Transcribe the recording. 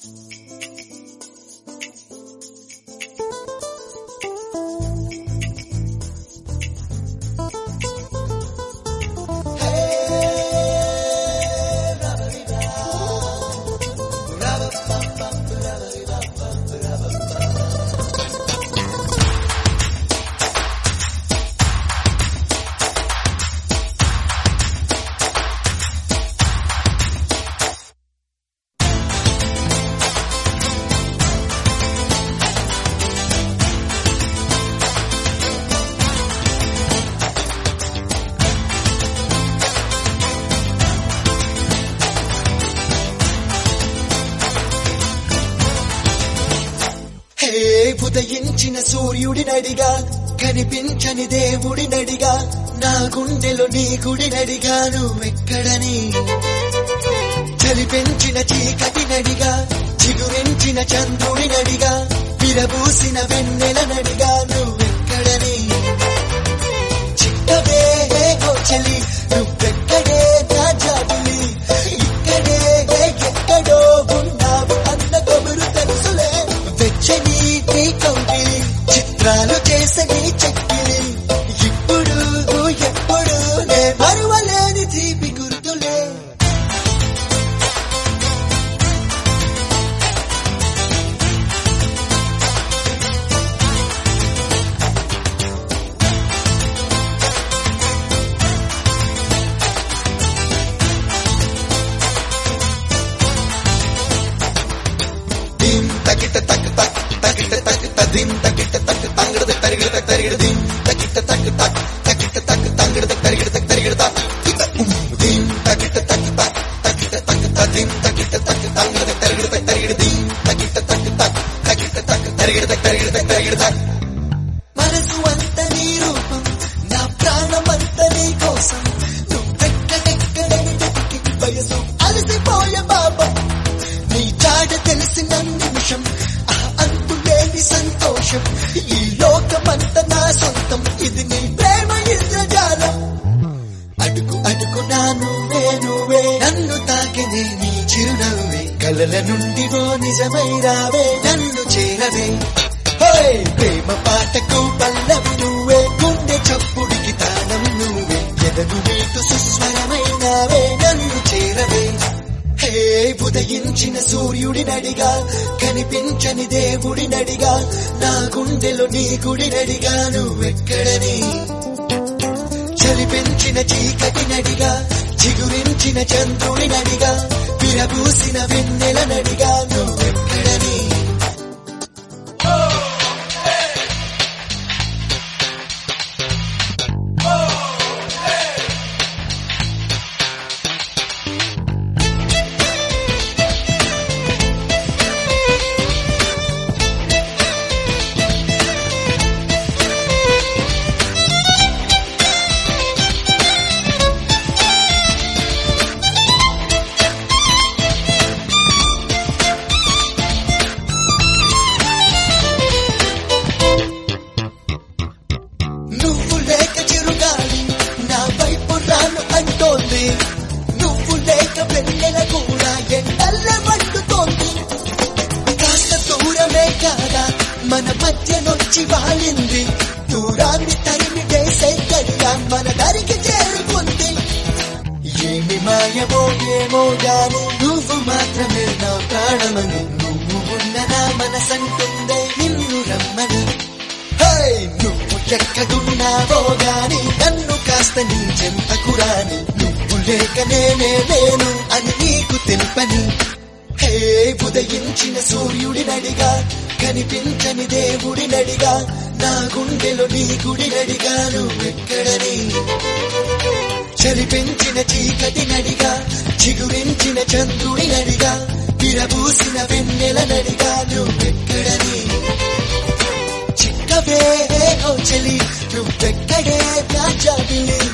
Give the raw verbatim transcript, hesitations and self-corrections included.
ఉదయించిన సూర్యుడినడిగా కనిపించని దేవుడినడిగా నా గుండెలో నీ గుడినడిగా నువ్వెక్కడని చలిపెంచిన చీకటినడిగా చిగురించిన చంద్రుడినడిగా విరబూసిన వెన్నెలనడిగా నువ్వెక్కడని చిట్టవే ఓ చలి నువ్వెక్కడే నా జాబిలి ఇక్కడే ఎక్కడో ఉన్నావు అన్న కబురు తెలుసులే వెచ్చని నీ కౌగిలి చిత్రాలు చేసని చెక్కిలి ఇప్పుడు ఎప్పుడు నే మరువలేని తీపి గుర్తులే తకిట తక్ తక్ తకిట తక్ తదిం తకిట తక్ తంగడ తరిగిడ తక్ తరిగిడ దిం తకిట తక్ తక్ తకిట తక్ తంగడ తరిగిడ తక్ తరిగిడ తా దిం తకిట తక్ తక్ తకిట తక్ తదిం తకిట తక్ తంగడ తరిగిడ తక్ తరిగిడ దిం తకిట తక్ తక్ తకిట తక్ తరిగిడ తక్ తరిగిడ తక్ తరిగిడ తా మనసు అంత నీ రూపం నా ప్రాణమంత నీ కోసం నువ్వెక్కడెక్కడని వెతికి వయసు అలసిపోయే బాబా నీ జాడ తెలిసిన నిమిషం ఆ అంతులేని సంతోషం ఈ లోకమంత నా సొంతం ఇది నీ ప్రేమ ఇంద్రజాలం అడుగు అడుగు నా నువ్వే నువ్వే నన్ను తాకినే నీ చిరునవ్వే కలల నుండి ఓ నిజమై రావే నన్ను చేరవే ప్రేమ పాటకు పల్లవి నువ్వే గుండె చప్పుడికి తాళం నువ్వే ఎదగు నీటు సుస్వరమైనావే నన్ను చేరవే హే ఉదయించిన సూర్యుడినడిగా కనిపించని దేవుడినడిగా నా గుండెలో నీ గుడినడిగా నువ్వెక్కడని చలిపెంచిన చీకటినడిగా చిగురించిన చంద్రుడినడిగా విరబూసిన వెన్నెలనడిగా నువ్వెక్కడని నువ్వు లేక చిరుగాలి నా వైపు రాను అంటోంది నువ్వు లేక వెన్నెల కూడా ఎండల్ల మండుతోంది కాస్త దూరమే కాదా మన మధ్యనొచ్చి వాలింది దూరాన్ని తరిమి వేసే గడిగా మన దరికి చేరుకుంది ఏమి మాయమో ఏమో గాని నువ్వు మాత్రమే నా ప్రాణమని నువ్వు ఉన్న నా మనసంటుందే నిన్ను రమ్మని నువ్వు ఎక్కడున్నావో గాని నన్ను కాస్త నీ చెంతకు రాని నువ్వు లేక నేనే లేను అని నీకు తెలుపని హే ఉదయించిన సూర్యుడినడిగా కనిపించని దేవుడినడిగా నా గుండెలో నీ గుడినడిగా నువ్వెక్కడని చలిపెంచిన చీకటినడిగా చిగురించిన చంద్రుడినడిగా విరబూసిన వెన్నెలనడిగా నువ్వెక్కడని చిక్కవే ఓ చలి నువ్వెక్కడే నా జాబిలి